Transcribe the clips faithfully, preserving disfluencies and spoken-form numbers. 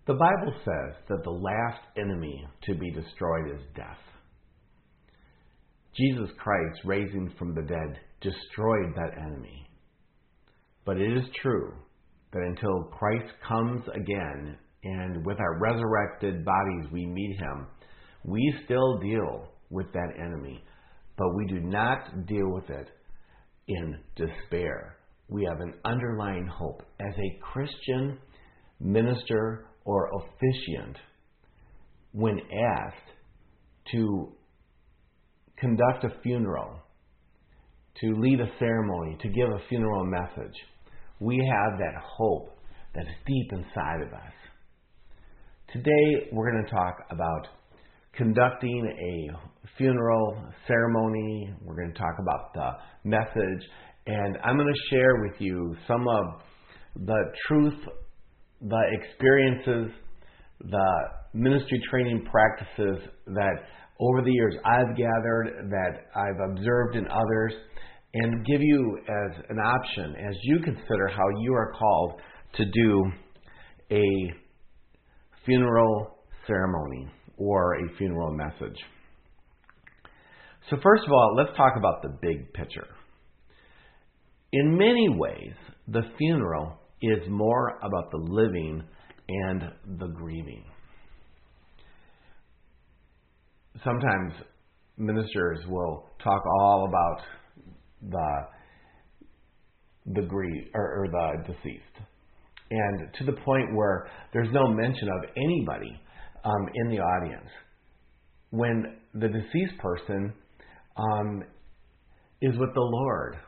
The Bible says that the last enemy to be destroyed is death. Jesus Christ, raising from the dead, destroyed that enemy. But it is true that until Christ comes again and with our resurrected bodies we meet Him, we still deal with that enemy. But we do not deal with it in despair. We have an underlying hope. As a Christian minister or officiant, when asked to conduct a funeral, to lead a ceremony, to give a funeral message, we have that hope that's deep inside of us. Today, we're going to talk about conducting a funeral ceremony. We're going to talk about the message, and I'm going to share with you some of the truth, the experiences, the ministry training practices that over the years I've gathered, that I've observed in others, and give you as an option as you consider how you are called to do a funeral ceremony or a funeral message. So first of all, let's talk about the big picture. In many ways, the funeral is more about the living and the grieving. Sometimes ministers will talk all about the the grief or, or the deceased, and to the point where there's no mention of anybody um, in the audience when the deceased person um, is with the Lord.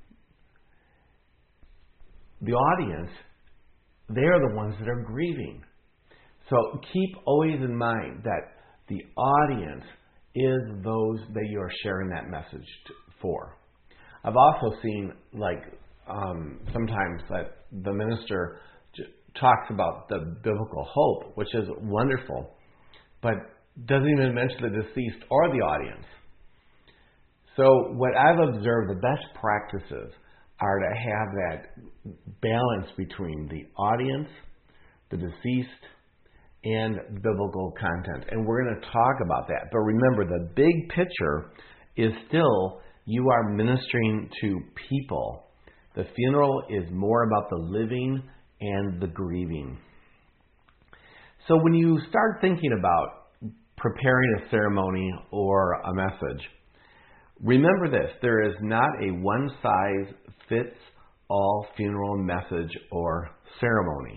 The audience, they're the ones that are grieving. So keep always in mind that the audience is those that you're sharing that message to, for. I've also seen, like, um, sometimes that the minister j- talks about the biblical hope, which is wonderful, but doesn't even mention the deceased or the audience. So what I've observed, the best practices are to have that balance between the audience, the deceased, and biblical content. And we're going to talk about that. But remember, the big picture is still you are ministering to people. The funeral is more about the living and the grieving. So when you start thinking about preparing a ceremony or a message, remember this: there is not a one-size-fits-all funeral message or ceremony.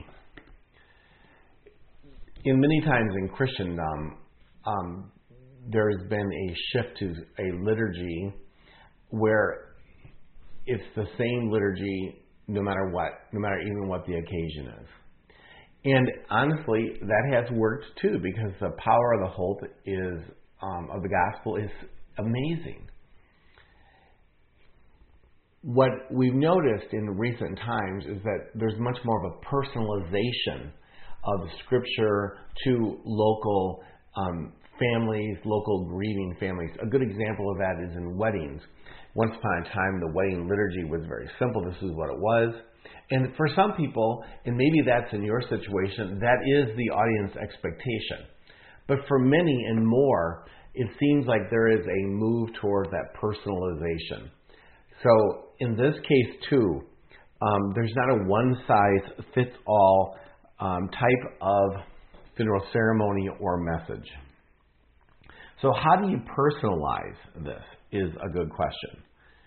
In many times in Christendom, um, there's been a shift to a liturgy where it's the same liturgy no matter what, no matter even what the occasion is. And honestly, that has worked too, because the power of the hope is um, of the gospel is amazing. What we've noticed in recent times is that there's much more of a personalization of Scripture to local um, families, local grieving families. A good example of that is in weddings. Once upon a time, the wedding liturgy was very simple. This is what it was. And for some people, and maybe that's in your situation, that is the audience expectation. But for many and more, it seems like there is a move toward that personalization. So in this case, too, um, there's not a one-size-fits-all um, type of funeral ceremony or message. So how do you personalize this is a good question.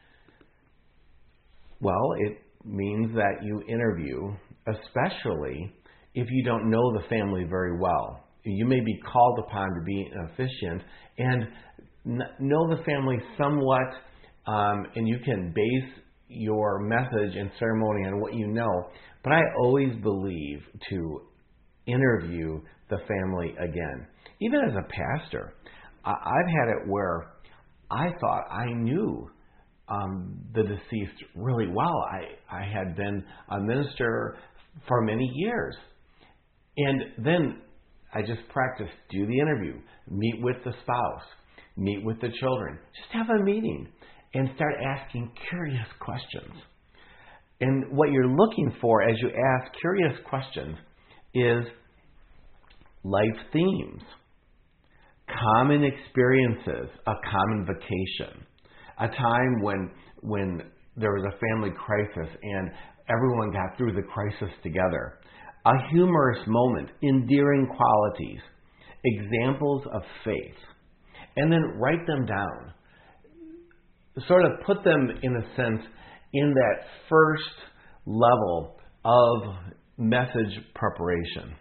Well, it means that you interview, especially if you don't know the family very well. You may be called upon to be an officiant and n- know the family somewhat, um, and you can base your message and ceremony on what you know. But I always believe to interview the family again. Even as a pastor, I- I've had it where I thought I knew um, the deceased really well. I, I had been a minister for many years. And then I just practiced, do the interview, meet with the spouse, meet with the children. Just have a meeting and start asking curious questions. And what you're looking for as you ask curious questions is life themes, common experiences, a common vacation, a time when when there was a family crisis and everyone got through the crisis together, a humorous moment, endearing qualities, examples of faith, and then write them down. Sort of put them, in a sense, in that first level of message preparation.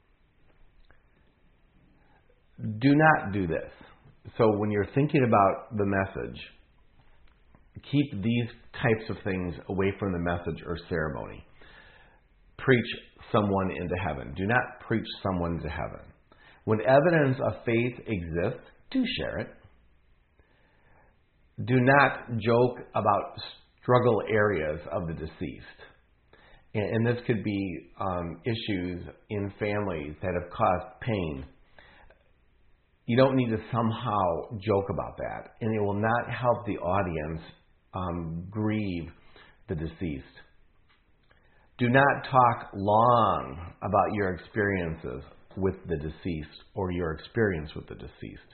Do not do this. So when you're thinking about the message, keep these types of things away from the message or ceremony. Preach someone into heaven. Do not preach someone to heaven. When evidence of faith exists, do share it. Do not joke about struggle areas of the deceased. And, and this could be um, issues in families that have caused pain. You don't need to somehow joke about that, and it will not help the audience um, grieve the deceased. Do not talk long about your experiences with the deceased or your experience with the deceased.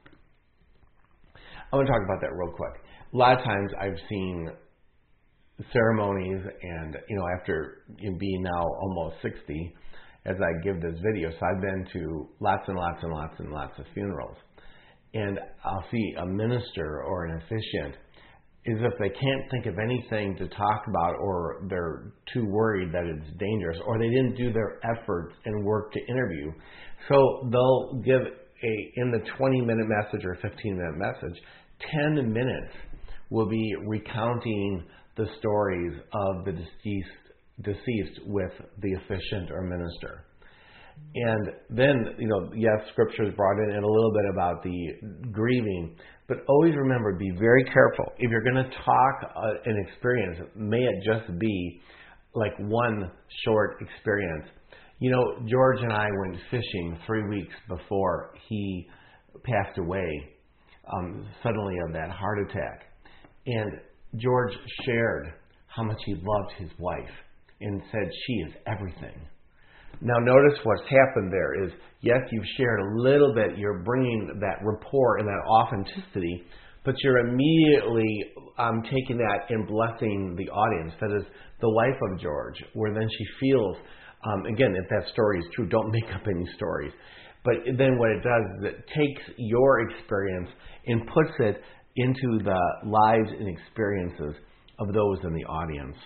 I want to talk about that real quick. A lot of times I've seen ceremonies, and you know, after being now almost sixty, as I give this video, so I've been to lots and lots and lots and lots of funerals, and I'll see a minister or an officiant as if they can't think of anything to talk about, or they're too worried that it's dangerous, or they didn't do their efforts and work to interview. So they'll give a, in the twenty minute message or fifteen minute message, ten minutes will be recounting the stories of the deceased deceased with the officiant or minister. And then, you know, yes, scripture is brought in and a little bit about the grieving, but always remember, be very careful. If you're going to talk uh, an experience, may it just be like one short experience. You know, George and I went fishing three weeks before he passed away um, suddenly of that heart attack. And George shared how much he loved his wife and said she is everything. Now notice what's happened there is, yes, you've shared a little bit, you're bringing that rapport and that authenticity, but you're immediately um, taking that and blessing the audience. That is the wife of George, where then she feels, um, again, if that story is true, don't make up any stories. But then what it does is it takes your experience and puts it into the lives and experiences of those in the audience.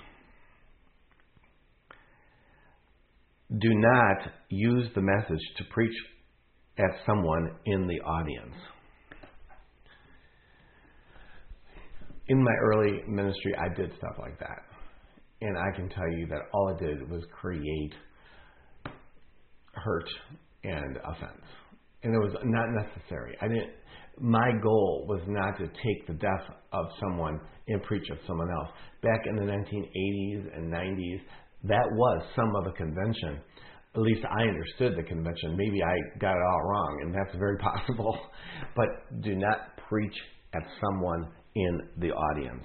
Do not use the message to preach at someone in the audience. In my early ministry, I did stuff like that. And I can tell you that all it did was create hurt and offense. And it was not necessary. I didn't. My goal was not to take the death of someone and preach of someone else. Back in the nineteen eighties and nineties, that was some of a convention. At least I understood the convention. Maybe I got it all wrong, and that's very possible. But do not preach at someone in the audience.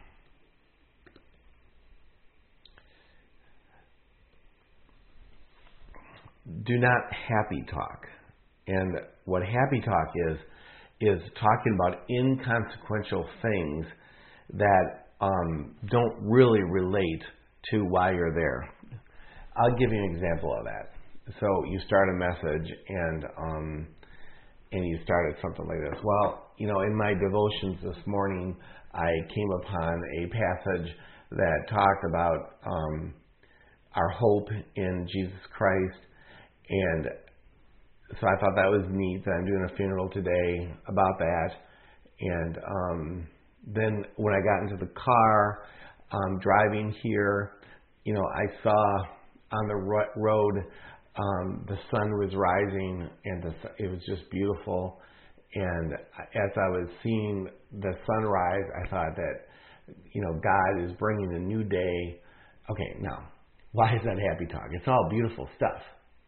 Do not happy talk. And what happy talk is, is talking about inconsequential things that um, don't really relate to why you're there. I'll give you an example of that. So you start a message and um, and you started something like this. Well, you know, in my devotions this morning, I came upon a passage that talked about um, our hope in Jesus Christ, and so I thought that was neat that I'm doing a funeral today about that. And um, then when I got into the car um, driving here, you know, I saw on the ro- road um, the sun was rising, and the, it was just beautiful. And as I was seeing the sunrise, I thought that, you know, God is bringing a new day. Okay, now, why is that happy talk? It's all beautiful stuff.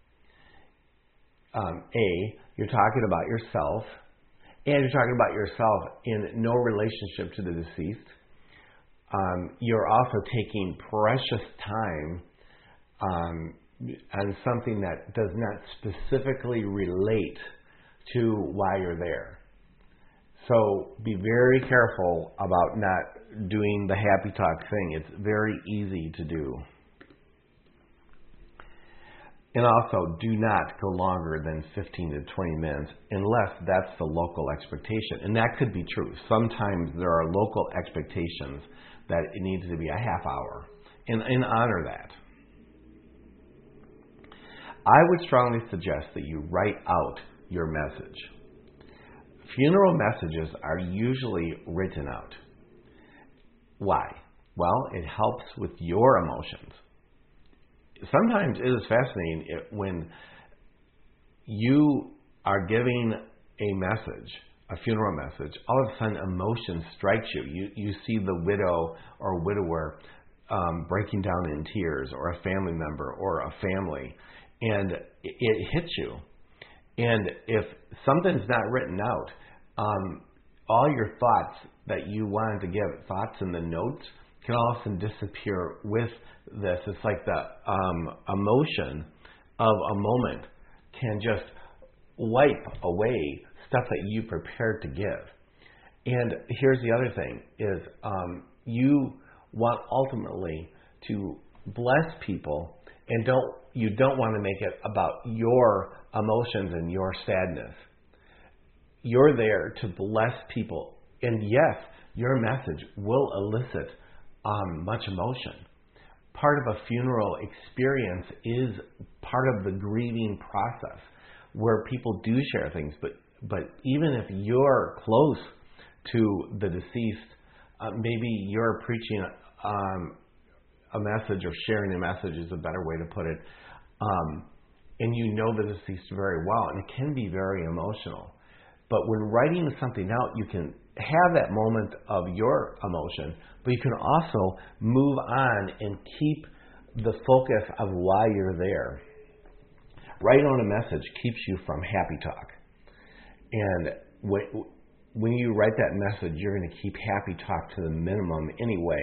Um, A, you're talking about yourself, and you're talking about yourself in no relationship to the deceased. Um, you're also taking precious time um, on something that does not specifically relate to why you're there. So be very careful about not doing the happy talk thing. It's very easy to do. And also, do not go longer than fifteen to twenty minutes unless that's the local expectation. And that could be true. Sometimes there are local expectations that it needs to be a half hour. And, and honor that. I would strongly suggest that you write out your message. Funeral messages are usually written out. Why? Well, it helps with your emotions. Sometimes it is fascinating when you are giving a message, a funeral message, all of a sudden emotion strikes you. You, you see the widow or widower um, breaking down in tears, or a family member or a family, and it, it hits you. And if something's not written out, um, all your thoughts that you wanted to give, thoughts in the notes, can all of a sudden disappear with this. It's like the um, emotion of a moment can just wipe away stuff that you prepared to give. And here's the other thing, is um, you want ultimately to bless people, and don't you don't want to make it about your emotions and your sadness. You're there to bless people. And yes, your message will elicit um, much emotion. Part of a funeral experience is part of the grieving process, where people do share things. But, but even if you're close to the deceased, uh, maybe you're preaching um, a message, or sharing a message is a better way to put it, um, and you know the deceased very well, and it can be very emotional. But when writing something out, you can have that moment of your emotion, but you can also move on and keep the focus of why you're there. Writing on a message keeps you from happy talk. And when, when you write that message, you're going to keep happy talk to the minimum anyway.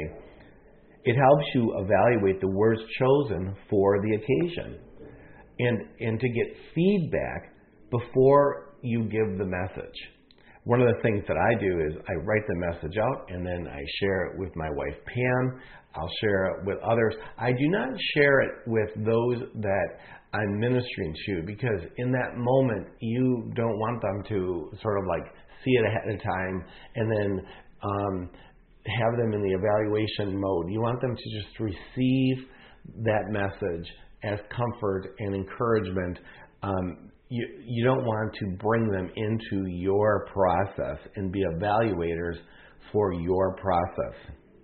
It helps you evaluate the words chosen for the occasion, and, and to get feedback before you give the message. One of the things that I do is I write the message out, and then I share it with my wife Pam. I'll share it with others. I do not share it with those that I'm ministering to, because in that moment you don't want them to sort of like see it ahead of time and then um, have them in the evaluation mode. You want them to just receive that message as comfort and encouragement. Um, You, you don't want to bring them into your process and be evaluators for your process.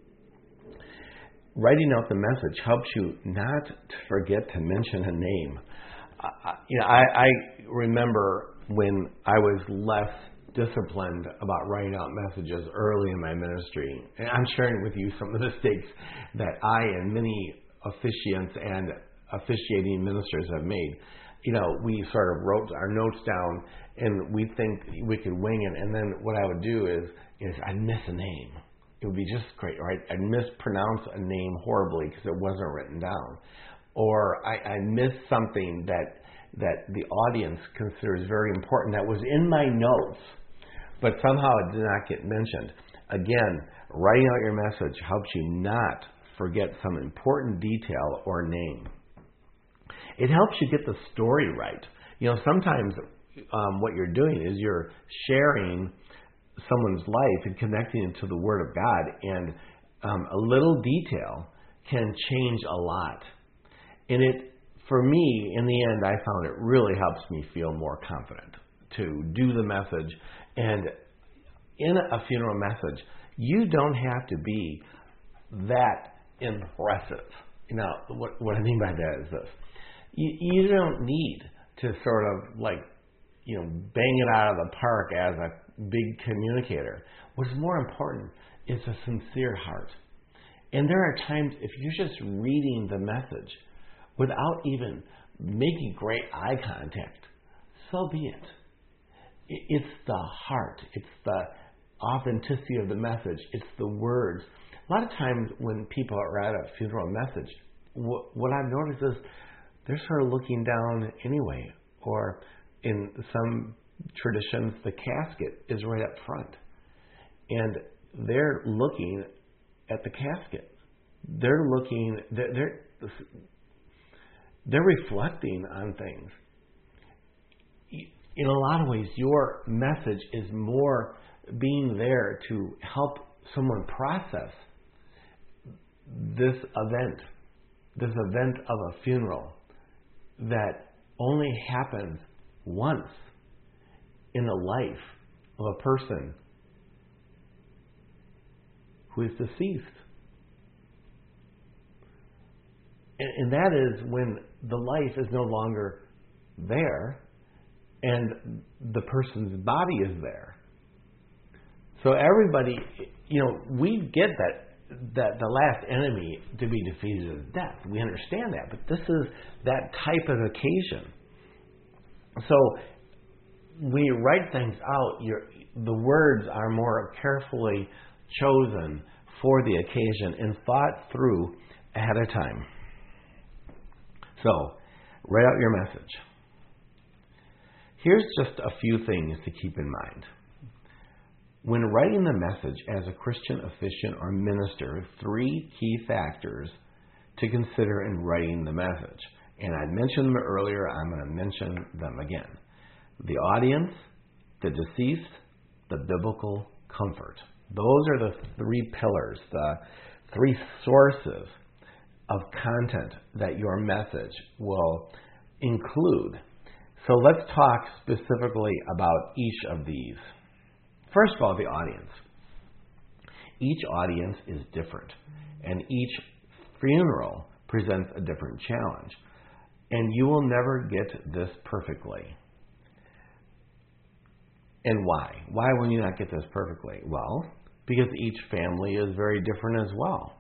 Writing out the message helps you not to forget to mention a name. Uh, you know, I, I remember when I was less disciplined about writing out messages early in my ministry, and I'm sharing with you some of the mistakes that I and many officiants and officiating ministers have made. You know, we sort of wrote our notes down, and we think we could wing it. And then what I would do is, is I'd miss a name. It would be just great, right? I'd mispronounce a name horribly because it wasn't written down, or I, I'd miss something that that the audience considers very important that was in my notes, but somehow it did not get mentioned. Again, writing out your message helps you not forget some important detail or name. It helps you get the story right. You know, sometimes um, what you're doing is you're sharing someone's life and connecting it to the Word of God, and um, a little detail can change a lot. And it, for me, in the end, I found it really helps me feel more confident to do the message. And in a funeral message, you don't have to be that impressive. Now, what, what I mean by that is this. You, you don't need to sort of like, you know, bang it out of the park as a big communicator. What's more important is a sincere heart. And there are times if you're just reading the message without even making great eye contact, so be it. It's the heart. It's the authenticity of the message. It's the words. A lot of times when people are at a funeral message, what, what I've noticed is they're sort of looking down anyway. Or in some traditions, the casket is right up front. And they're looking at the casket. They're looking, they're, they're, they're reflecting on things. In a lot of ways, your message is more being there to help someone process this event, this event of a funeral that only happens once in the life of a person who is deceased. And, and that is when the life is no longer there and the person's body is there. So everybody, you know, we get that that the last enemy to be defeated is death. We understand that, but this is that type of occasion. So when you write things out, your the words are more carefully chosen for the occasion and thought through ahead of time. So, write out your message. Here's just a few things to keep in mind. When writing the message as a Christian officiant or minister, three key factors to consider in writing the message. And I mentioned them earlier, I'm going to mention them again. The audience, the deceased, the biblical comfort. Those are the three pillars, the three sources of content that your message will include. So let's talk specifically about each of these. First of all, the audience. Each audience is different, and each funeral presents a different challenge. And you will never get this perfectly. And why? Why will you not get this perfectly? Well, because each family is very different as well.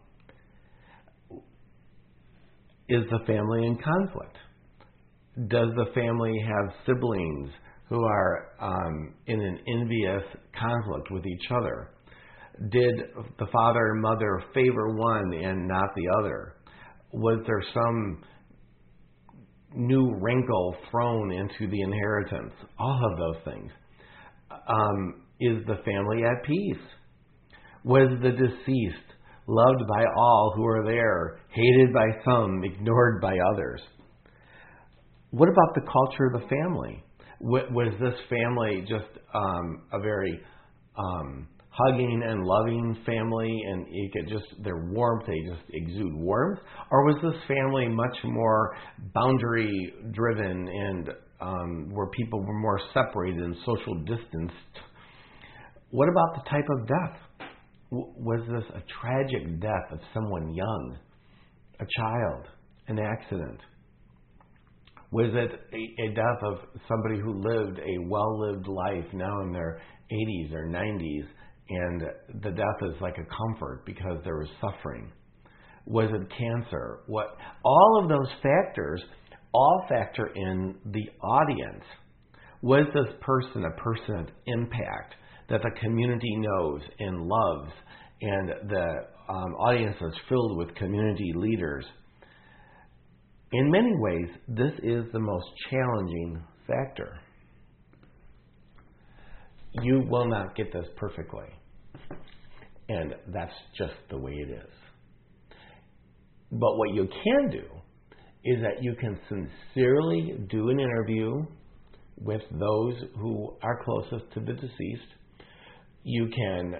Is the family in conflict? Does the family have siblings who are um, in an envious conflict with each other? Did the father and mother favor one and not the other? Was there some new wrinkle thrown into the inheritance? All of those things. Um, is the family at peace? Was the deceased loved by all who were there, hated by some, ignored by others? What about the culture of the family? Was this family just um, a very um, hugging and loving family, and you could just, their warmth, they just exude warmth? Or was this family much more boundary driven and um, where people were more separated and social distanced? What about the type of death? W- was this a tragic death of someone young, a child, an accident? Was it a, a death of somebody who lived a well-lived life now in their eighties or nineties, and the death is like a comfort because there was suffering? Was it cancer? What? All of those factors all factor in the audience. Was this person a person of impact that the community knows and loves, and the um, audience is filled with community leaders? In many ways, this is the most challenging factor. You will not get this perfectly. And that's just the way it is. But what you can do is that you can sincerely do an interview with those who are closest to the deceased. You can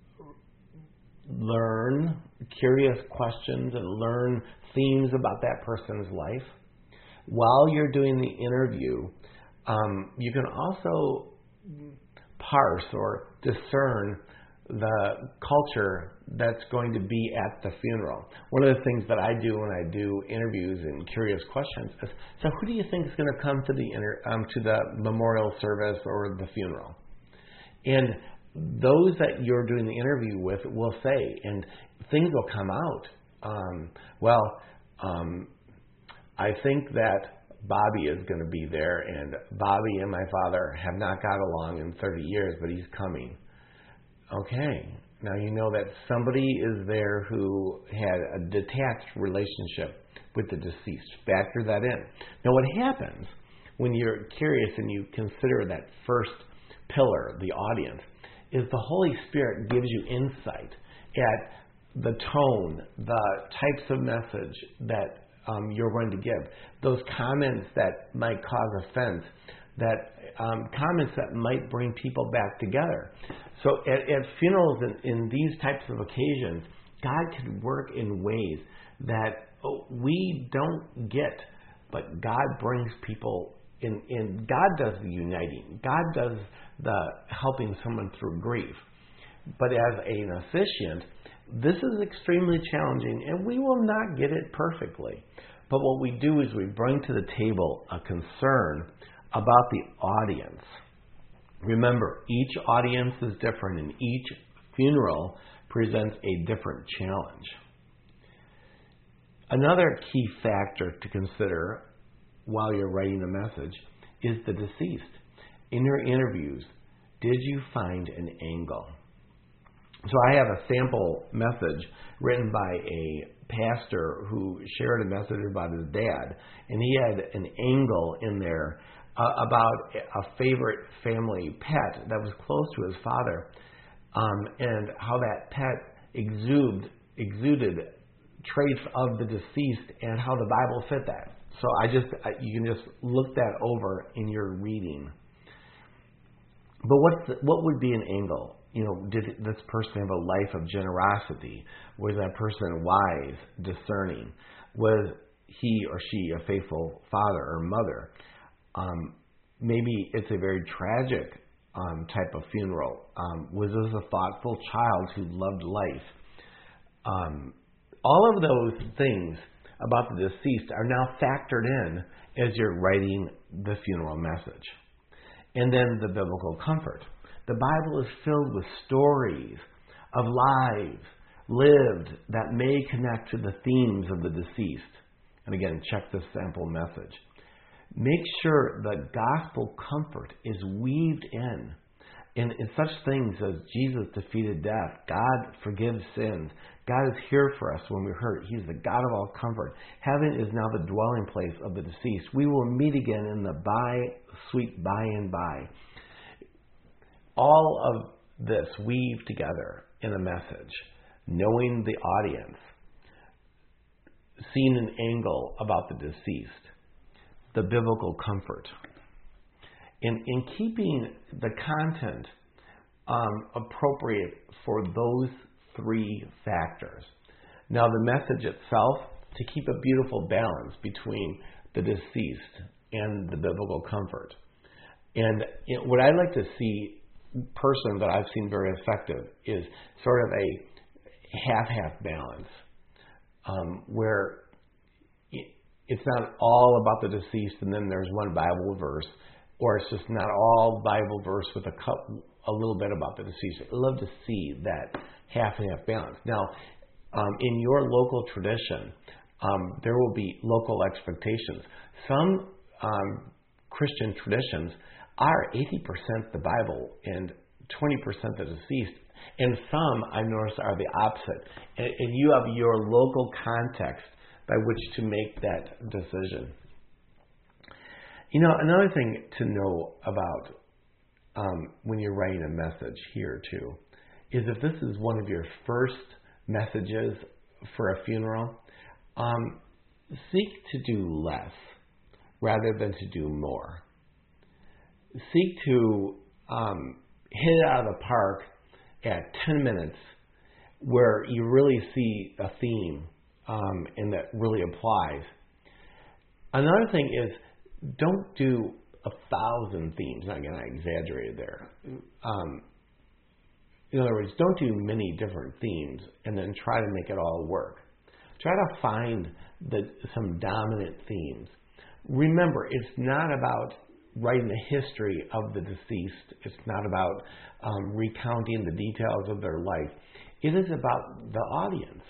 learn curious questions and learn themes about that person's life. While you're doing the interview, um, you can also parse or discern the culture that's going to be at the funeral. One of the things that I do when I do interviews and curious questions is, so who do you think is going to come to the inter, um, to the memorial service or the funeral? And those that you're doing the interview with will say, and things will come out. Um, well, um, I think that Bobby is going to be there, and Bobby and my father have not got along in thirty years, but he's coming. Okay, now you know that somebody is there who had a detached relationship with the deceased. Factor that in. Now, what happens when you're curious and you consider that first pillar, the audience, is the Holy Spirit gives you insight at the tone, the types of message that um, you're going to give, those comments that might cause offense, that um, comments that might bring people back together. So at, at funerals and in these types of occasions, God can work in ways that we don't get, but God brings people in, in. God does the uniting. God does the helping someone through grief. But as an officiant, this is extremely challenging, and we will not get it perfectly. But what we do is we bring to the table a concern about the audience. Remember, each audience is different, and each funeral presents a different challenge. Another key factor to consider while you're writing a message is the deceased. In your interviews, did you find an angle? So I have a sample message written by a pastor who shared a message about his dad, and he had an angle in there uh, about a favorite family pet that was close to his father, um, and how that pet exuded, exuded traits of the deceased and how the Bible fit that. So I just I, you can just look that over in your reading. But what's the, what would be an angle? You know, did this person have a life of generosity? Was that person wise, discerning? Was he or she a faithful father or mother? Um, maybe it's a very tragic um, type of funeral. Um, was this a thoughtful child who loved life? Um, all of those things about the deceased are now factored in as you're writing the funeral message. And then the biblical comfort. The Bible is filled with stories of lives lived that may connect to the themes of the deceased. And again, check this sample message. Make sure the gospel comfort is weaved in. In, in such things as Jesus defeated death, God forgives sins, God is here for us when we're hurt. He's the God of all comfort. Heaven is now the dwelling place of the deceased. We will meet again in the by, sweet by and by. All of this weaved together in a message, knowing the audience, seeing an angle about the deceased, the biblical comfort, and in keeping the content um, appropriate for those three factors. Now, the message itself, to keep a beautiful balance between the deceased and the biblical comfort. And you know, what I like to see, person that I've seen very effective, is sort of a half-half balance, um, where it's not all about the deceased and then there's one Bible verse, or it's just not all Bible verse with a couple, a little bit about the deceased. I'd love to see that half and half balance. Now, um, in your local tradition, um, there will be local expectations. Some um, Christian traditions are eighty percent the Bible and twenty percent the deceased. And some, I've noticed, are the opposite. And, and you have your local context by which to make that decision. You know, another thing to know about um, when you're writing a message here, too, is if this is one of your first messages for a funeral, um, seek to do less rather than to do more. Seek to um, hit it out of the park at ten minutes where you really see a theme um, and that really applies. Another thing is, don't do a thousand themes. Again, I exaggerated there. Um, in other words, don't do many different themes and then try to make it all work. Try to find the, some dominant themes. Remember, it's not about writing the history of the deceased. It's not about um, recounting the details of their life. It is about the audience.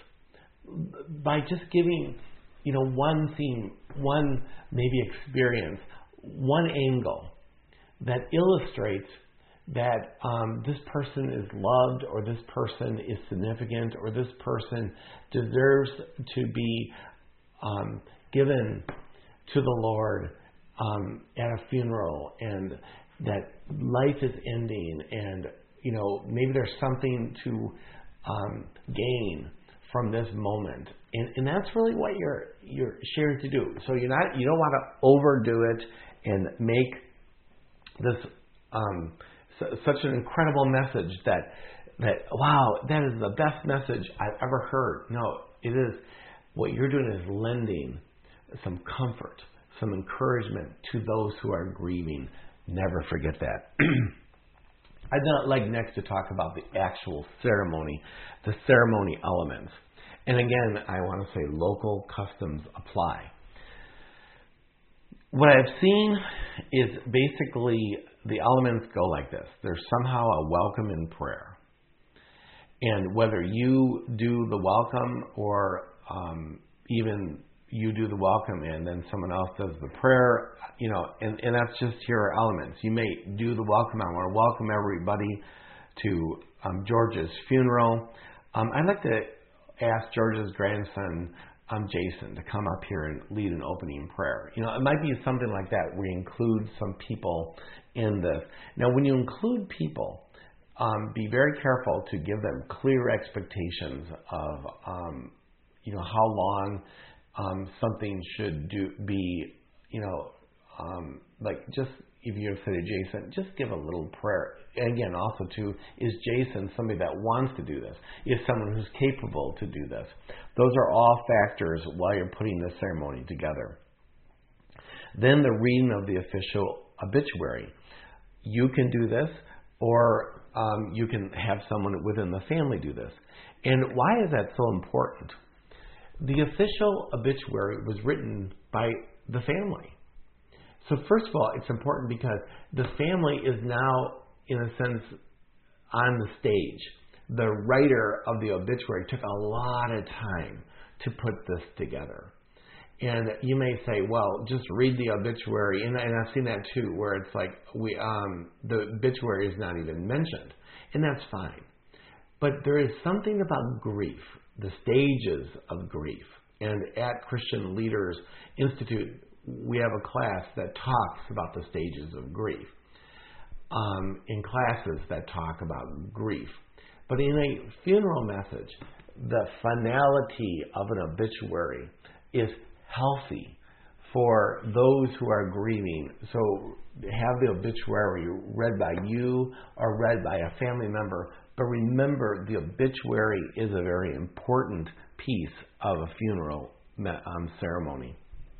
By just giving, you know, one theme, one maybe experience, one angle that illustrates that um, this person is loved, or this person is significant, or this person deserves to be um, given to the Lord um, at a funeral, and that life is ending, and you know maybe there's something to um, gain from this moment, and, and that's really what you're you're sharing to do. So you're not you don't want to overdo it and make this um, su- such an incredible message that that wow, that is the best message I've ever heard. No, it is. What you're doing is lending some comfort, some encouragement to those who are grieving. Never forget that. I'd not like next to talk about the actual ceremony, the ceremony elements. And again, I want to say local customs apply. What I've seen is basically the elements go like this. There's somehow a welcome in prayer. And whether you do the welcome or um, even you do the welcome and then someone else does the prayer, you know, and, and that's just your elements. You may do the welcome. I want to welcome everybody to um, George's funeral. Um, I'd like to ask George's grandson, um, Jason, to come up here and lead an opening prayer. You know, it might be something like that where you include some people in this. Now, when you include people, um, be very careful to give them clear expectations of, um, you know, how long um, something should do be, you know, um, like just if you're say to Jason, just give a little prayer. And again, also too, is Jason somebody that wants to do this? Is someone who's capable to do this? Those are all factors while you're putting the ceremony together. Then the reading of the official obituary. You can do this, or um, you can have someone within the family do this. And why is that so important? The official obituary was written by the family. So first of all, it's important because the family is now, in a sense, on the stage. The writer of the obituary took a lot of time to put this together. And you may say, well, just read the obituary. And, and I've seen that too, where it's like we um, the obituary is not even mentioned. And that's fine. But there is something about grief, the stages of grief. And at Christian Leaders Institute, we have a class that talks about the stages of grief. Um, in classes that talk about grief. But in a funeral message, the finality of an obituary is healthy for those who are grieving. So have the obituary read by you or read by a family member. But remember, the obituary is a very important piece of a funeral um, ceremony.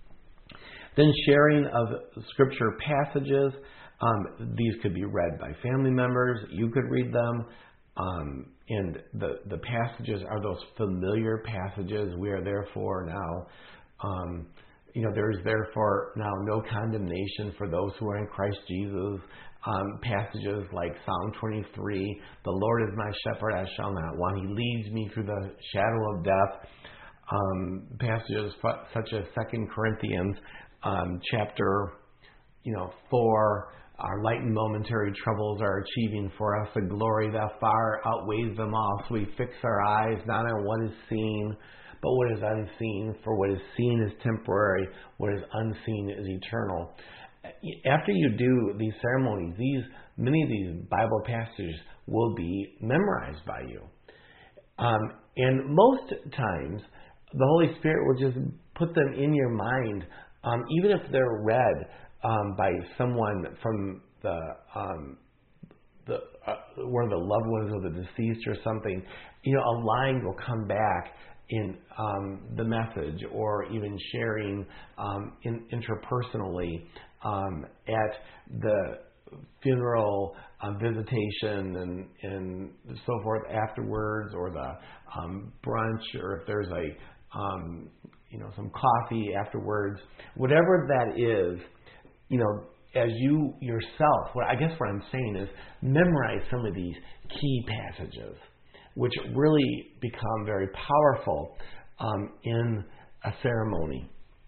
Then sharing of scripture passages. Um, these could be read by family members. You could read them. Um, and the, the passages are those familiar passages. We are therefore now, um, you know, there is therefore now no condemnation for those who are in Christ Jesus. Um, passages like Psalm twenty-three, the Lord is my shepherd, I shall not want. He leads me through the shadow of death. Um, passages such as Second Corinthians um, chapter, you know, four. Our light and momentary troubles are achieving for us a glory that far outweighs them all. So we fix our eyes not on what is seen, but what is unseen. For what is seen is temporary, what is unseen is eternal. After you do these ceremonies, these many of these Bible passages will be memorized by you. Um, and most times, the Holy Spirit will just put them in your mind, um, even if they're read Um, by someone from the um, the uh, one of the loved ones of the deceased or something. You know, a line will come back in um, the message, or even sharing um, in, interpersonally um, at the funeral um, visitation and, and so forth afterwards, or the um, brunch, or if there's a um, you know some coffee afterwards, whatever that is. You know, as you yourself, what I guess what I'm saying is memorize some of these key passages, which really become very powerful um, in a ceremony.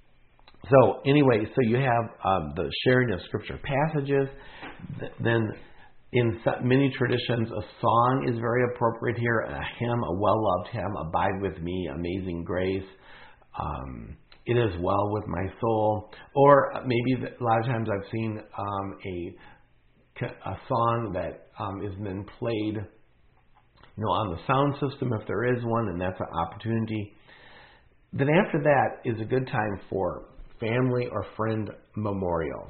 So anyway, so you have um, the sharing of scripture passages. Then in many traditions, a song is very appropriate here. A hymn, a well-loved hymn, Abide With Me, Amazing Grace. Um, It Is Well With My Soul. Or maybe a lot of times I've seen um, a, a song that um, is then played, you know, on the sound system if there is one, and that's an opportunity. Then after that is a good time for family or friend memorials.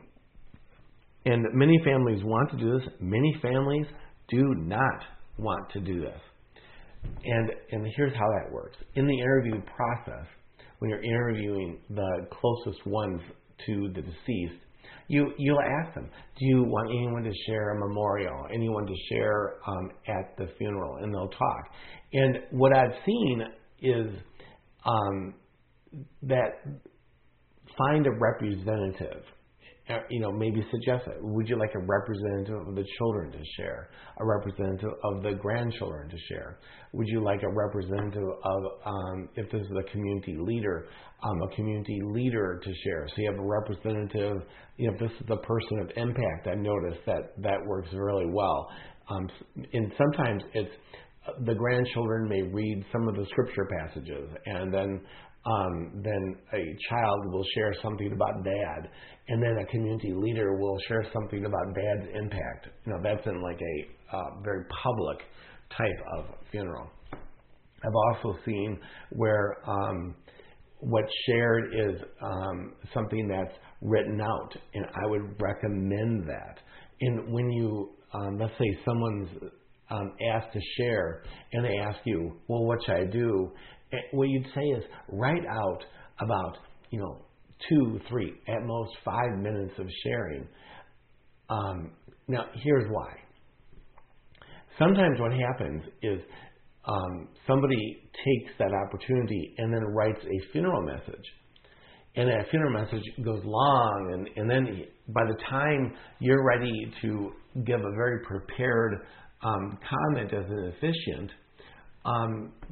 And many families want to do this. Many families do not want to do this. And and here's how that works. In the interview process, when you're interviewing the closest ones to the deceased, you, you'll ask them, do you want anyone to share a memorial, anyone to share um, at the funeral? And they'll talk. And what I've seen is um, that find a representative. Uh, you know, maybe suggest it. Would you like a representative of the children to share? A representative of the grandchildren to share? Would you like a representative of, um, if this is a community leader, um, a community leader to share? So you have a representative, you know, if this is a person of impact, I've noticed that that works really well. Um, and sometimes it's, the grandchildren may read some of the scripture passages, and then Um, then a child will share something about dad, and then a community leader will share something about dad's impact. You know, that's in like a uh, very public type of funeral. I've also seen where um, what's shared is um, something that's written out, and I would recommend that. And when you, um, let's say someone's um, asked to share, and they ask you, well, what should I do? What you'd say is write out about, you know, two, three, at most five minutes of sharing. Um, now, here's why. Sometimes what happens is um, somebody takes that opportunity and then writes a funeral message. And that funeral message goes long, and, and then by the time you're ready to give a very prepared um, comment as an officiant, um,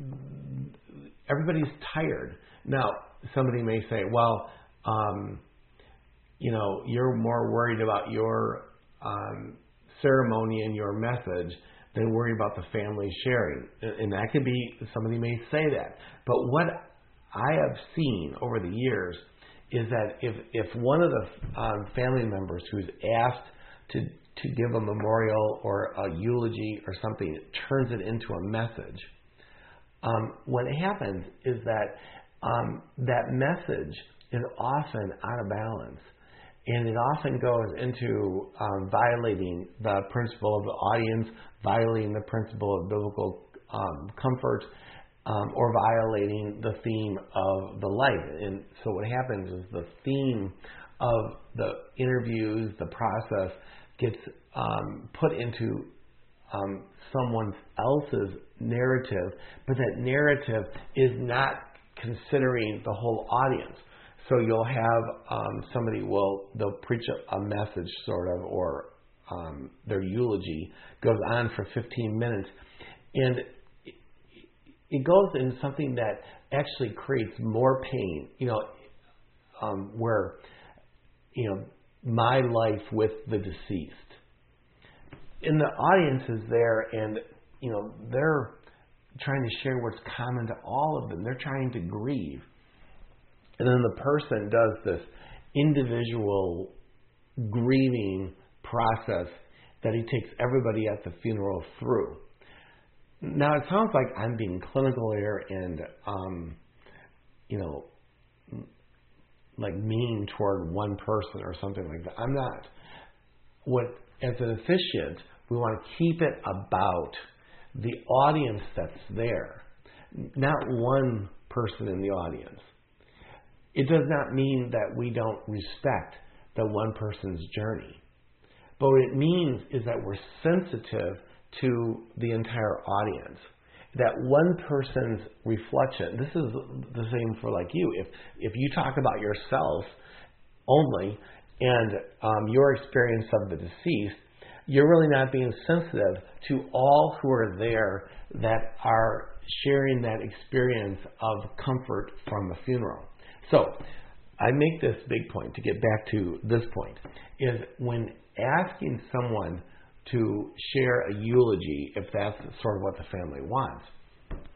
everybody's tired. Now, somebody may say, well, um, you know, you're more worried about your um, ceremony and your message than worried about the family sharing. And that could be, somebody may say that. But what I have seen over the years is that if, if one of the um, family members who's asked to, to give a memorial or a eulogy or something turns it into a message, Um, what happens is that um, that message is often out of balance, and it often goes into um, violating the principle of the audience, violating the principle of biblical um, comfort, um, or violating the theme of the life. And so what happens is the theme of the interviews, the process, gets um, put into um, someone else's narrative, but that narrative is not considering the whole audience. So you'll have um, somebody will they'll preach a, a message sort of, or um, their eulogy goes on for fifteen minutes, and it, it goes into something that actually creates more pain. You know, um, where you know my life with the deceased, and the audience is there, and you know, they're trying to share what's common to all of them. They're trying to grieve. And then the person does this individual grieving process that he takes everybody at the funeral through. Now, it sounds like I'm being clinical here and, um, you know, like mean toward one person or something like that. I'm not. What, as an officiant, we want to keep it about the audience that's there, not one person in the audience. It does not mean that we don't respect the one person's journey. But what it means is that we're sensitive to the entire audience. That one person's reflection, this is the same for like you. If, if you talk about yourself only and um, your experience of the deceased, you're really not being sensitive to all who are there that are sharing that experience of comfort from a funeral. So I make this big point to get back to this point, is when asking someone to share a eulogy, if that's sort of what the family wants,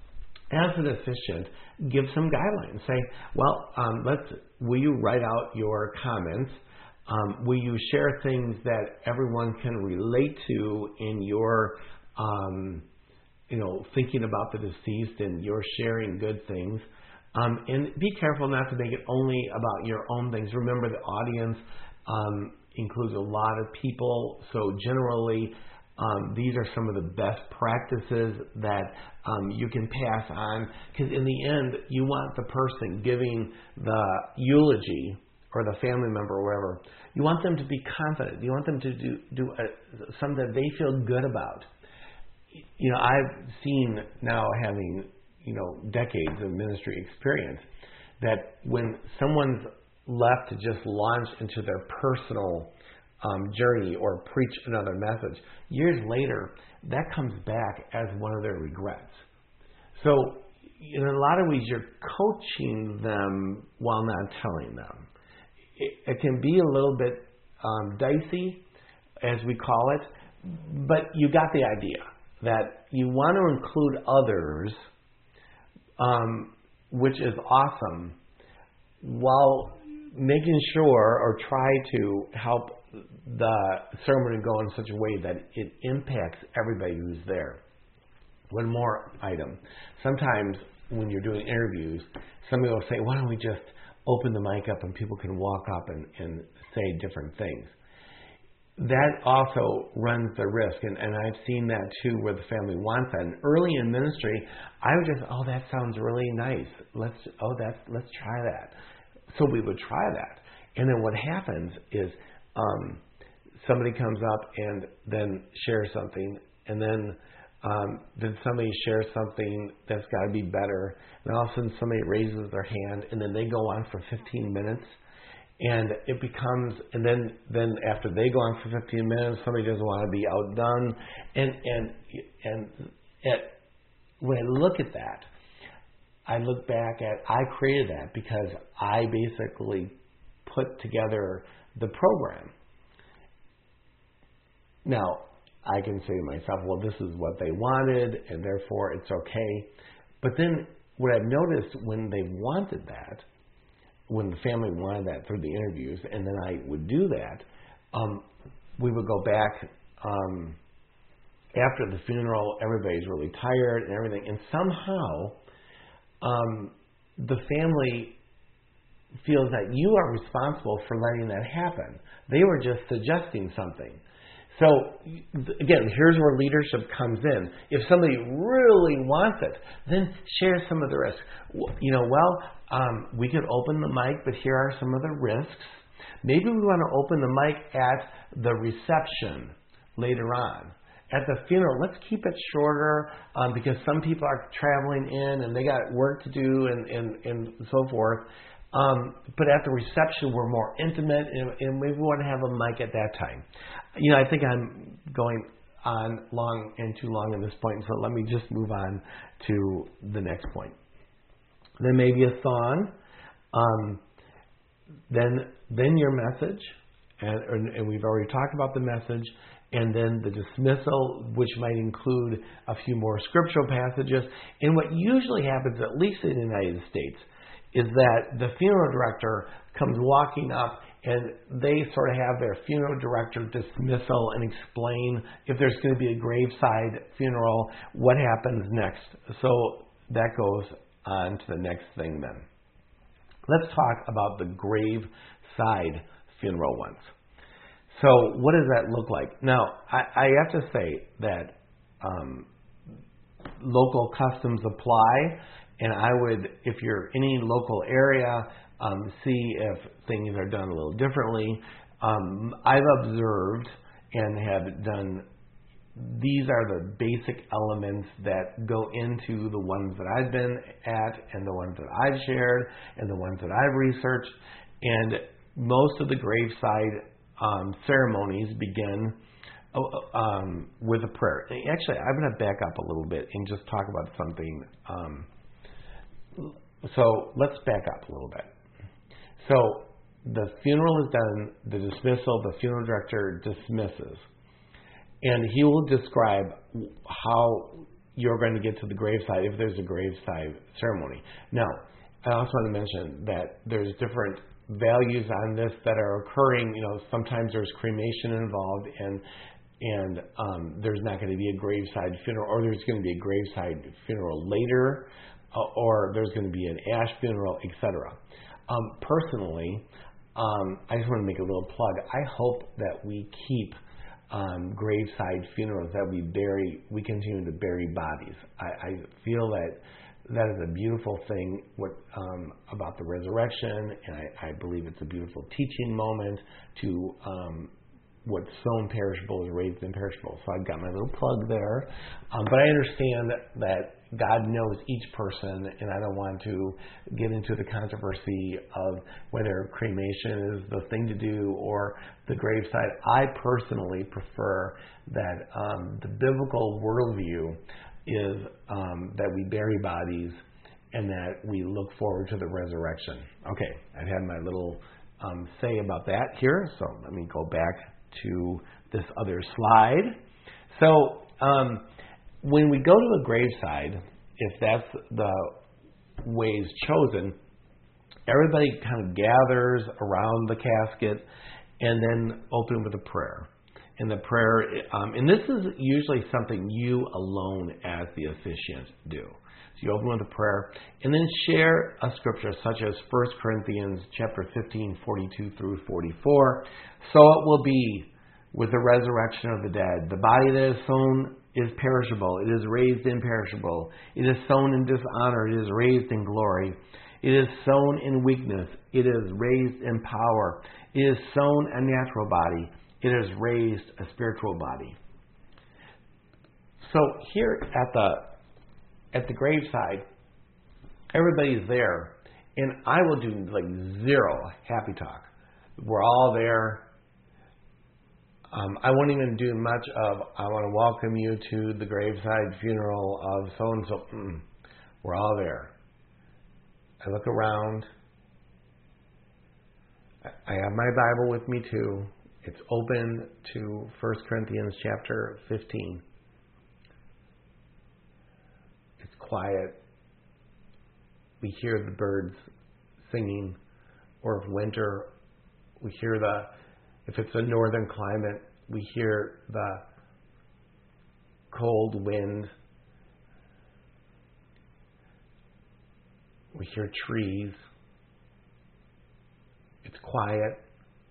as an officiant, give some guidelines. Say, well, um, let's. Will you write out your comments? Um, will you share things that everyone can relate to in your, um, you know, thinking about the deceased, and you're sharing good things? Um, and be careful not to make it only about your own things. Remember, the audience um, includes a lot of people, so generally um, these are some of the best practices that um, you can pass on, because in the end, you want the person giving the eulogy or the family member or whatever, you want them to be confident. You want them to do, do a, something that they feel good about. You know, I've seen now, having you know, decades of ministry experience, that when someone's left to just launch into their personal um, journey or preach another message, years later, that comes back as one of their regrets. So, in a lot of ways, you're coaching them while not telling them. It, it can be a little bit um, dicey, as we call it, but you got the idea that you want to include others, Um, which is awesome, while making sure or try to help the ceremony go in such a way that it impacts everybody who's there. One more item. Sometimes when you're doing interviews, somebody will say, why don't we just open the mic up and people can walk up and, and say different things. That also runs the risk, and, and I've seen that too, where the family wants that. And early in ministry, I would just, oh, that sounds really nice. Let's, oh, that's, let's try that. So we would try that, and then what happens is um, somebody comes up and then shares something, and then um, then somebody shares something that's got to be better, and all of a sudden somebody raises their hand, and then they go on for fifteen minutes. And it becomes, and then, then after they go on for fifteen minutes, somebody doesn't want to be outdone. And and and at, when I look at that, I look back at, I created that because I basically put together the program. Now, I can say to myself, well, this is what they wanted, and therefore it's okay. But then what I've noticed, when they wanted that, when the family wanted that through the interviews, and then I would do that, um, we would go back um, after the funeral. Everybody's really tired and everything, and somehow um, the family feels that you are responsible for letting that happen. They were just suggesting something. So, again, here's where leadership comes in. If somebody really wants it, then share some of the risks. You know, well, um, we could open the mic, but here are some of the risks. Maybe we want to open the mic at the reception later on. At the funeral, let's keep it shorter um, because some people are traveling in and they got work to do and, and, and so forth. Um, but at the reception, we're more intimate, and, and maybe we want to have a mic at that time. You know, I think I'm going on long and too long at this point, so let me just move on to the next point. Then maybe a song, um, then then your message, and, and we've already talked about the message, and then the dismissal, which might include a few more scriptural passages. And what usually happens, at least in the United States, is that the funeral director comes walking up and they sort of have their funeral director dismissal and explain if there's going to be a graveside funeral, what happens next. So that goes on to the next thing then. Let's talk about the graveside funeral ones. So what does that look like? Now, I, I have to say that um, local customs apply. And I would, if you're in any local area, um, see if things are done a little differently. Um, I've observed and have done, these are the basic elements that go into the ones that I've been at and the ones that I've shared and the ones that I've researched. And most of the graveside um, ceremonies begin um, with a prayer. Actually, I'm going to back up a little bit and just talk about something. Um, So let's back up a little bit. So the funeral is done, the dismissal, the funeral director dismisses. And he will describe how you're going to get to the graveside if there's a graveside ceremony. Now, I also want to mention that there's different values on this that are occurring. You know, sometimes there's cremation involved, and and um, there's not going to be a graveside funeral, or there's going to be a graveside funeral later, uh, or there's going to be an ash funeral, et cetera. Um, personally, um, I just want to make a little plug. I hope that we keep um, graveside funerals, that we bury, we continue to bury bodies. I, I feel that that is a beautiful thing what, um, about the resurrection, and I, I believe it's a beautiful teaching moment to um, what's sown perishable is raised imperishable. So I've got my little plug there. Um, but I understand that God knows each person, and I don't want to get into the controversy of whether cremation is the thing to do or the graveside. I personally prefer that um, the biblical worldview is um, that we bury bodies and that we look forward to the resurrection. Okay, I've had my little um, say about that here, so let me go back to this other slide. So um, when we go to a graveside, if that's the ways chosen, everybody kind of gathers around the casket and then open with a prayer. And the prayer, um, and this is usually something you alone as the officiant do. So you open with a prayer and then share a scripture such as First Corinthians chapter fifteen, forty-two through forty-four. So it will be with the resurrection of the dead. The body that is sown is perishable. It is raised imperishable. It is sown in dishonor. It is raised in glory. It is sown in weakness. It is raised in power. It is sown a natural body. It is raised a spiritual body. So here at the at the graveside, everybody's there, and I will do like zero happy talk. We're all there. Um, I won't even do much of, I want to welcome you to the graveside funeral of so-and-so. Mm, we're all there. I look around. I have my Bible with me too. It's open to First Corinthians chapter fifteen. It's quiet. We hear the birds singing, or if winter, we hear the, if it's a northern climate, we hear the cold wind. We hear trees. It's quiet.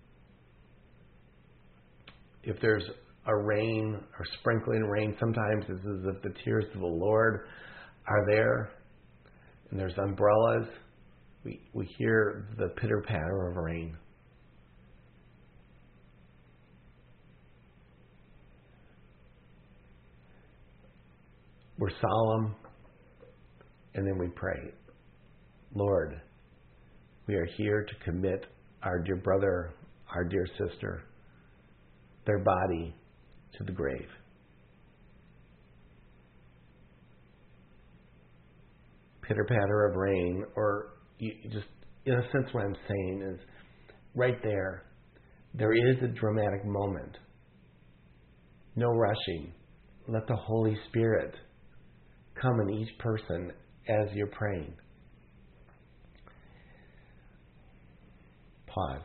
If there's a rain or sprinkling rain, sometimes it's as if the tears of the Lord are there. And there's umbrellas. We, we hear the pitter-patter of rain. We're solemn, and then we pray. Lord, we are here to commit our dear brother, our dear sister, their body to the grave. Pitter-patter of rain, or you just, in a sense, what I'm saying is, right there, there is a dramatic moment. No rushing. Let the Holy Spirit come in each person as you're praying. Pause.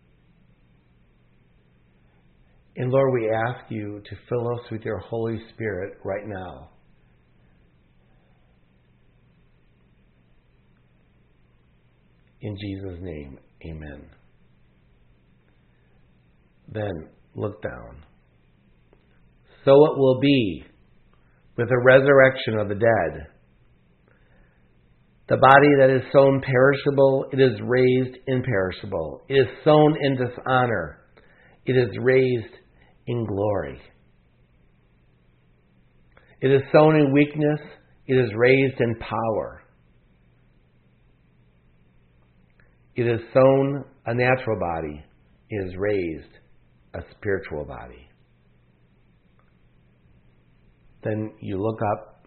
And Lord, we ask you to fill us with your Holy Spirit right now. In Jesus' name, amen. Then look down. So it will be with the resurrection of the dead. The body that is sown perishable, it is raised imperishable. It is sown in dishonor. It is raised in glory. It is sown in weakness. It is raised in power. It is sown a natural body. It is raised a spiritual body. Then you look up,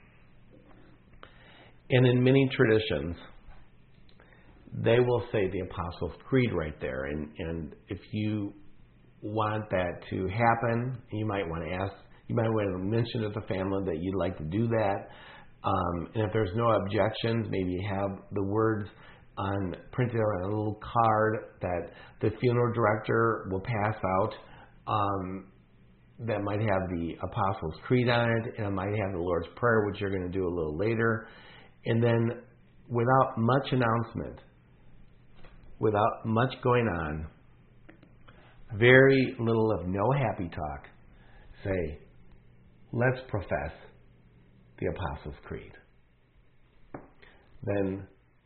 and in many traditions, they will say the Apostles' Creed right there. And, and if you want that to happen, you might want to ask You might want to mention to the family that you'd like to do that. Um, and if there's no objections, maybe have the words on printed on a little card that the funeral director will pass out. Um, that might have the Apostles' Creed on it, and it might have the Lord's Prayer, which you're going to do a little later. And then, without much announcement, without much going on, very little of no happy talk, say, let's profess the Apostles' Creed. Then,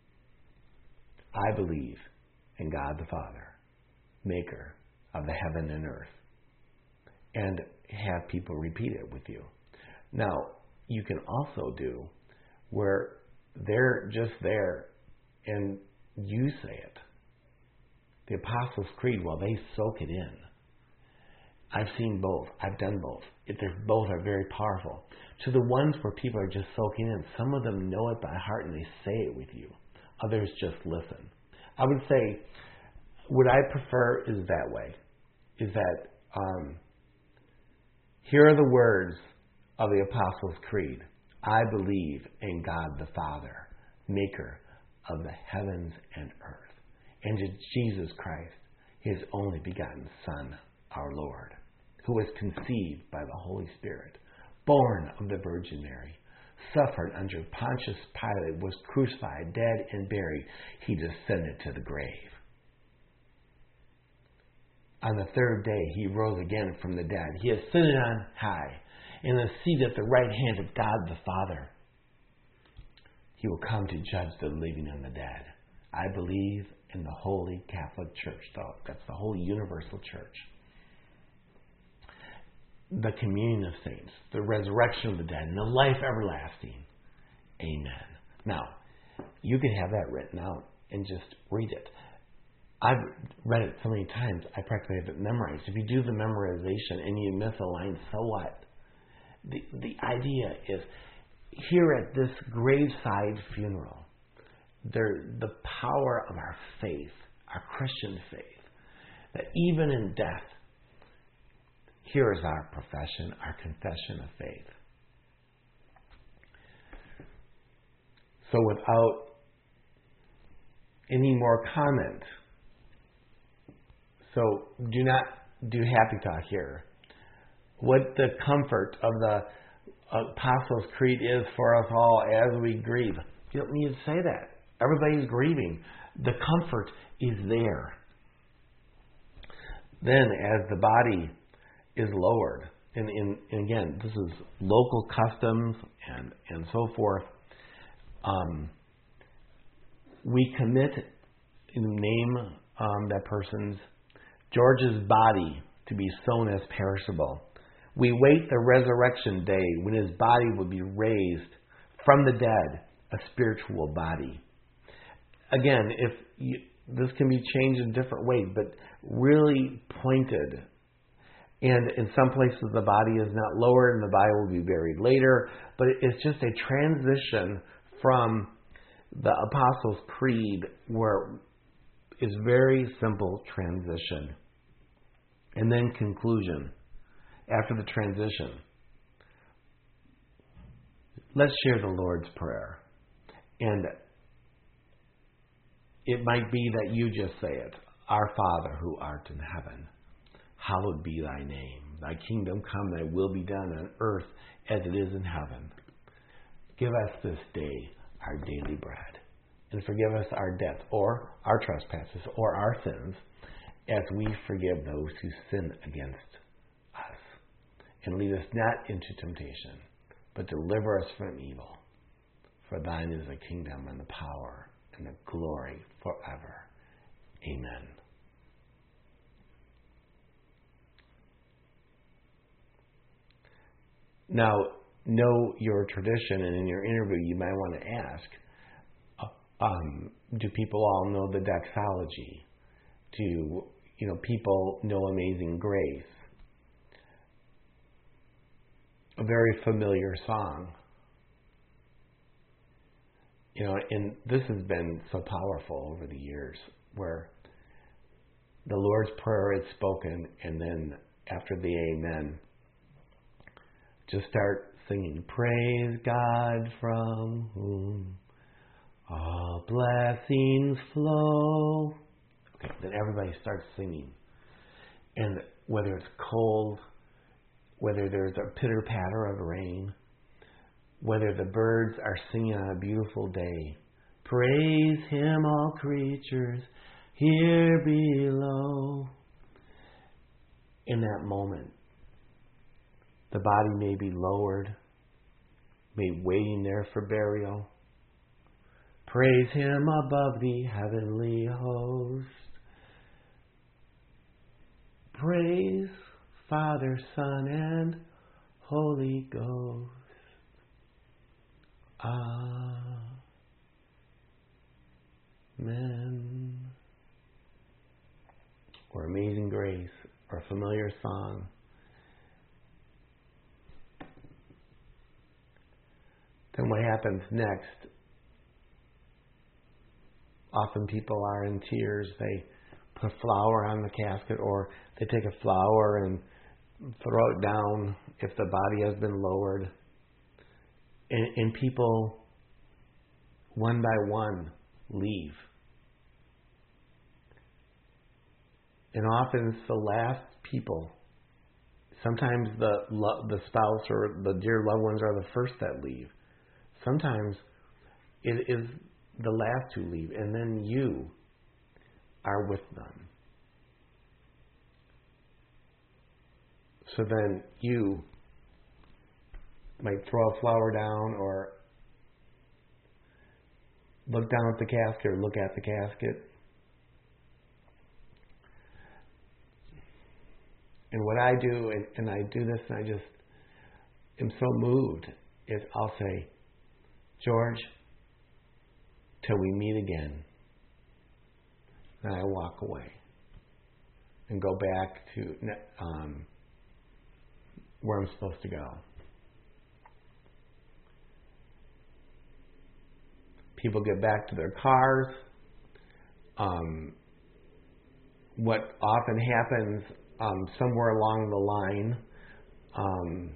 I believe in God the Father, maker of the heaven and earth. And have people repeat it with you. Now, you can also do where they're just there and you say it. The Apostles' Creed, while they soak it in. I've seen both. I've done both. It, both are very powerful. To the ones where people are just soaking in, some of them know it by heart and they say it with you. Others just listen. I would say what I prefer is that way. Is that um, here are the words of the Apostles' Creed. I believe in God the Father, maker of the heavens and earth, and in Jesus Christ, his only begotten Son, our Lord, who was conceived by the Holy Spirit, born of the Virgin Mary, suffered under Pontius Pilate, was crucified, dead, and buried. He descended to the grave. On the third day, he rose again from the dead. He ascended on high, in the seat at the right hand of God the Father. He will come to judge the living and the dead. I believe in the Holy Catholic Church, though. That's the Holy Universal Church. The communion of saints, the resurrection of the dead, and the life everlasting. Amen. Now, you can have that written out and just read it. I've read it so many times, I practically have it memorized. If you do the memorization and you miss a line, so what? The, the idea is, here at this graveside funeral, there, the power of our faith, our Christian faith, that even in death, here is our profession, our confession of faith. So without any more comment, so do not do happy talk here. What the comfort of the Apostles' Creed is for us all as we grieve. You don't need to say that. Everybody's grieving. The comfort is there. Then as the body is lowered, and, and, and again, this is local customs and, and so forth, um, we commit in the name um, that person's, George's body to be sown as perishable. We wait the resurrection day when his body will be raised from the dead, a spiritual body. Again, if you, this can be changed in different ways, but really pointed. And in some places the body is not lowered and the body will be buried later, but it's just a transition from the Apostles' Creed, where it's very simple transition. And then conclusion. After the transition, let's share the Lord's Prayer. And it might be that you just say it. Our Father who art in heaven, hallowed be thy name. Thy kingdom come, thy will be done on earth as it is in heaven. Give us this day our daily bread, and forgive us our debts, or our trespasses, or our sins, as we forgive those who sin against us. And lead us not into temptation, but deliver us from evil. For thine is the kingdom and the power and the glory forever. Amen. Now, know your tradition, and in your interview you might want to ask, um, do people all know the doxology? Do you know people know Amazing Grace? A very familiar song. You know, and this has been so powerful over the years, where the Lord's Prayer is spoken, and then after the Amen, just start singing, praise God from whom all blessings flow. Okay, then everybody starts singing. And whether it's cold, whether there's a pitter-patter of rain, whether the birds are singing on a beautiful day, praise Him, all creatures here below. In that moment, the body may be lowered, may be waiting there for burial. Praise Him above the heavenly host. Praise Father, Son, and Holy Ghost. Amen. Or Amazing Grace, or a familiar song. Then what happens next? Often people are in tears. They put a flower on the casket, or they take a flower and throw it down if the body has been lowered. And, and people, one by one, leave. And often it's the last people. Sometimes the lo- the spouse or the dear loved ones are the first that leave. Sometimes it is the last to leave, and then you are with them. So then you might throw a flower down, or look down at the casket, or look at the casket. And what I do, and, and I do this, and I just am so moved, is I'll say, George, till we meet again. And I walk away and go back to um, where I'm supposed to go. People get back to their cars. Um, what often happens um, somewhere along the line, um,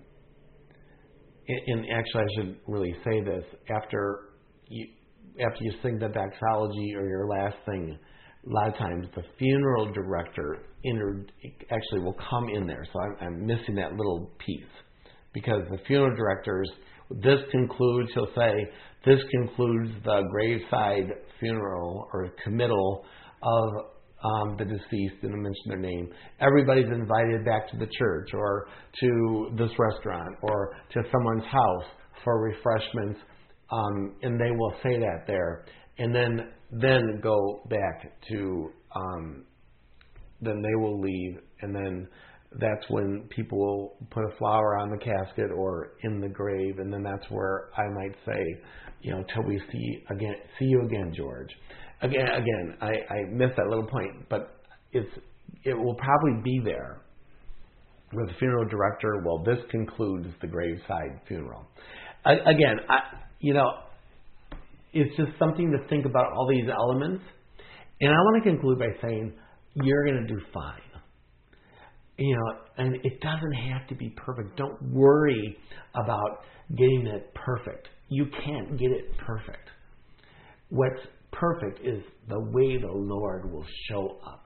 and actually I should really say this, after you, after you sing the doxology or your last thing, a lot of times the funeral director inter- actually will come in there. So I'm, I'm missing that little piece, because the funeral directors, this concludes, he'll say, this concludes the graveside funeral or committal of um, the deceased, and mention their name. Everybody's invited back to the church or to this restaurant or to someone's house for refreshments, um, and they will say that there. And then then go back to, um, then they will leave, and then that's when people will put a flower on the casket or in the grave, and then that's where I might say, you know, till we see again, see you again, George. Again, again, I, I missed that little point, but it's it will probably be there with the funeral director. Well, this concludes the graveside funeral. I, again, I, you know, it's just something to think about, all these elements. And I want to conclude by saying you're going to do fine. You know, and it doesn't have to be perfect. Don't worry about getting it perfect. You can't get it perfect. What's perfect is the way the Lord will show up.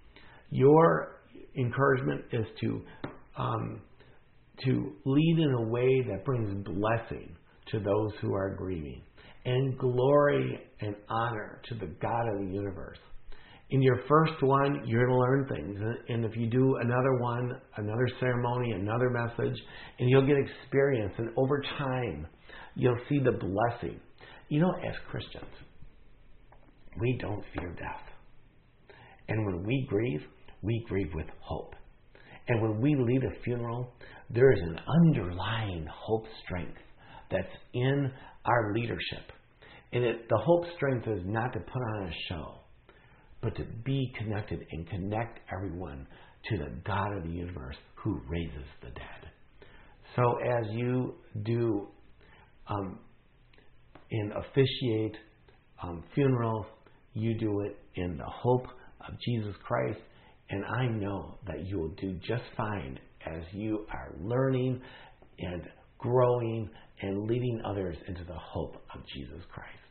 Your encouragement is to um, to lead in a way that brings blessing to those who are grieving, and glory and honor to the God of the universe. In your first one, you're going to learn things. And if you do another one, another ceremony, another message, and you'll get experience. And over time, you'll see the blessing. You know, as Christians, we don't fear death. And when we grieve, we grieve with hope. And when we lead a funeral, there is an underlying hope strength that's in our leadership. And it, the hope strength is not to put on a show, but to be connected and connect everyone to the God of the universe who raises the dead. So as you do um, and officiate um, funerals, you do it in the hope of Jesus Christ, and I know that you will do just fine as you are learning and growing and leading others into the hope of Jesus Christ.